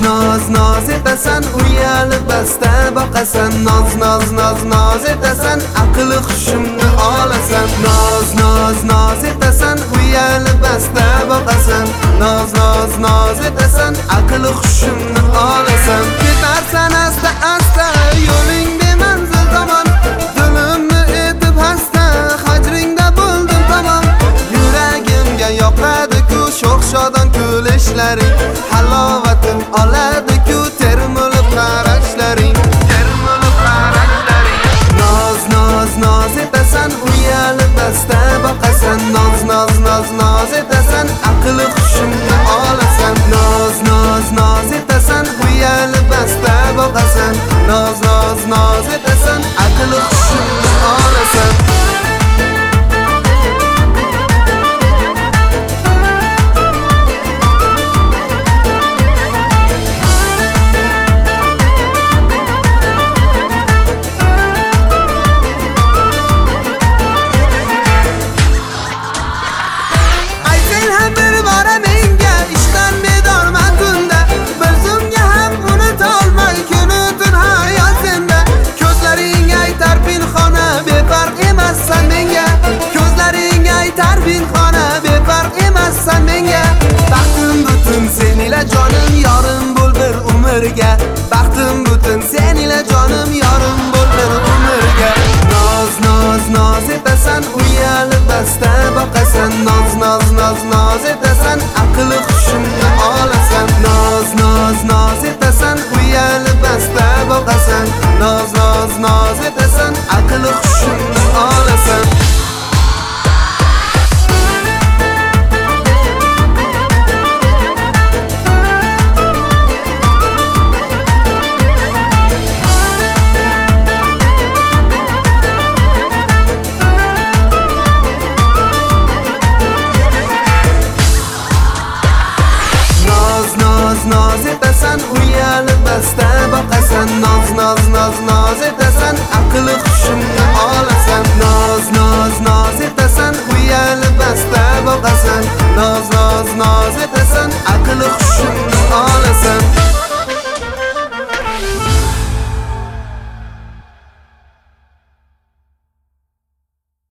Noz noz etasan, uyalib basta boqasan. Noz etasan, aqli hushimni olasan. Noz etasan, uyalib basta boqasan. Noz etasan, aqli hushimni olasan. Ketarsan asta asta yo'lingda manzil tomon. Dilimni etib hasta, hajringda bo'ldim tamom. Yuragimga yoqadi-ku sho'x-shodon kulishlaring. Halovatim oladi-ku termilib qarashlaring. Noz etasan, uyalib basta boqasan. Noz etasan, aqli hushimni olasan. Noz etasan, uyalib basta boqasan. Noz etasan, aqli hushimni olasan. Sen menga baxtim butun sen ila jonim yorim bo'l bir umrga. Baxtim butun sen ila jonim yorim bo'l bir umrga. Noz etasan, uyalib basta boqasan. Noz etasan, aqli hushimni olasan. Noz etasan, uyalib basta boqasan. Noz etasan, aqli hushimni olasan. Noz etasan, uyalib